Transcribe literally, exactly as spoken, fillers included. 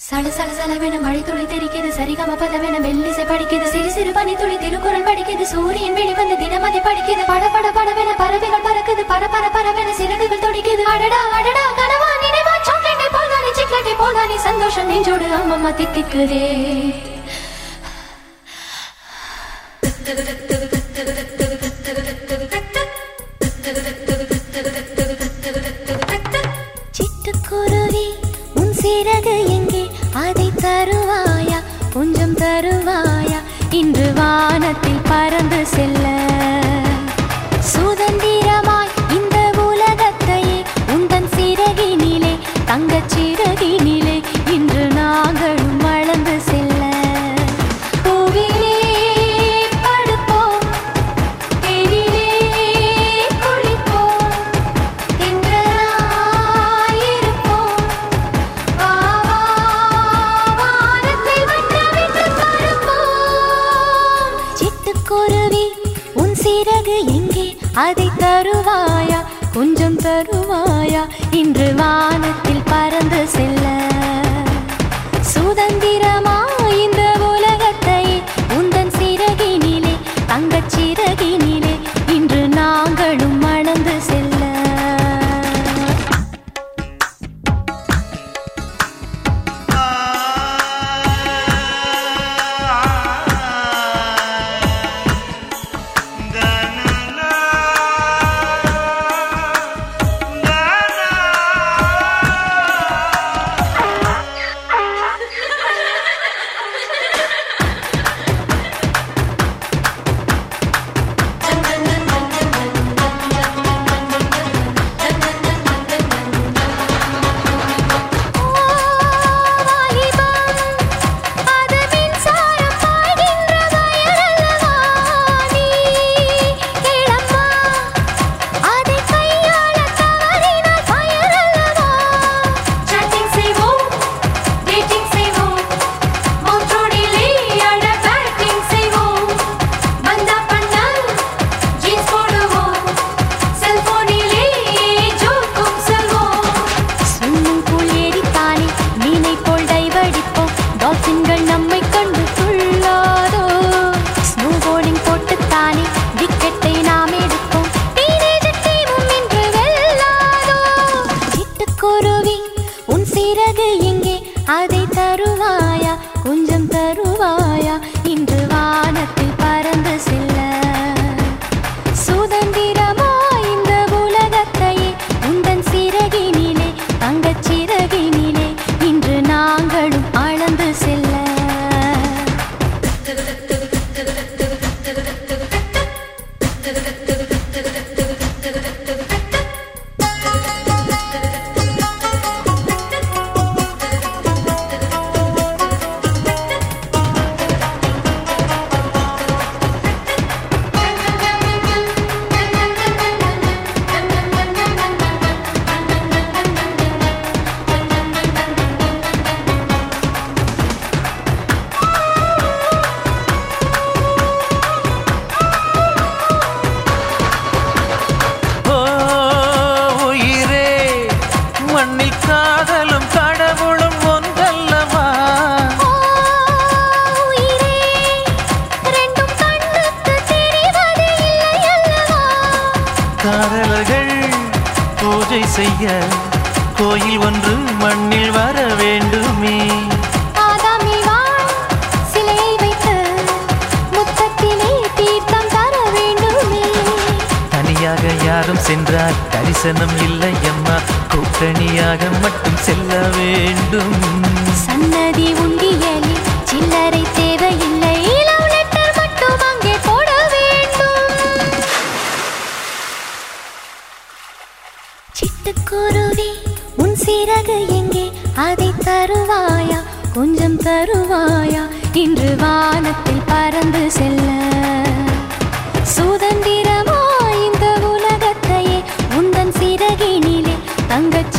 சல சல சலவென மழை துளி தெரிக்கிறது, சரிகம பதவென மெல்லிசை படிக்கிறது, சிறு சிறு பனி துளி திருக்குறள் படிக்கிறது, சூரியன் வெளிவந்து தினமதி படிக்கிறது, பட பட படவென பறவைகள் பறக்குது, பர பர பரவென சிறகுகள் துடிக்குது. அடடா அடடா கனவா நினைவா சாக்லேட்டை போல்தானே சிக்லேட்டை போல்தானே சந்தோஷம் நெஞ்சோடு அம்மம்மா தித்திக்குதே. சிட்டுக்குருவி உன் சிறகு எங்கே, அதை தருவாயா கொஞ்சம் தருவாயா, இன்று வானத்தில் பறந்து செல்ல சுதந்திரமாய் இந்த உலகத்தையே உந்தன் சிறகினிலே தங்கச் சிறகினிலே இன்று நாங்களும் வளர்ந்து செல்ல. சிட்டுக்குருவி உன் சிறகு எங்கே, அதை தருவாயா கொஞ்சம் தருவாயா, இன்று வானத்தில் பறந்து செல்ல சுதந்திரமாய் இந்த உலகத்தை உந்தன் சிறகினிலே தங்கச் சிறகினிலே இன்று நாங்களும் மணந்து செல்ல. அதை தருவாயா கொஞ்சம் தருவாயா, இன்று வானத்தில் பறந்து செல்ல சுதந்திரமாய் இந்த உலகத்தையே உந்தன் சிறகினிலே தங்கச் சிறகினிலே இன்று நாங்களும் அளந்து செல்ல. மண்ணில் காதலும் கடவுளும் ஒன்றல்லவா, காதலர்கள் பூஜை செய்ய கோயில் ஒன்று மண்ணில் வர வேண்டுமே. சிலையை வைத்து முத்தத்திலே தீர்த்தம் தர வேண்டுமே. தனியாக யாரும் சென்றால் தரிசனம் இல்லை அம்மா, கூட்டணியாக மட்டும் செல்ல வேண்டும். சன்னதி உண்டியலில் சில்லறை தேவையில்லை, லவ் லெட்டர் மட்டும் அங்கே போட வேண்டும். சிட்டுக்குருவி உன் சிறகு எங்கே, அதை தருவாயா கொஞ்சம் தருவாயா, இன்று வானத்தில் பறந்து செல்ல சுதந்திரமாய் இந்த உலகத்தையே உந்தன் சிறகினிலே தங்கச்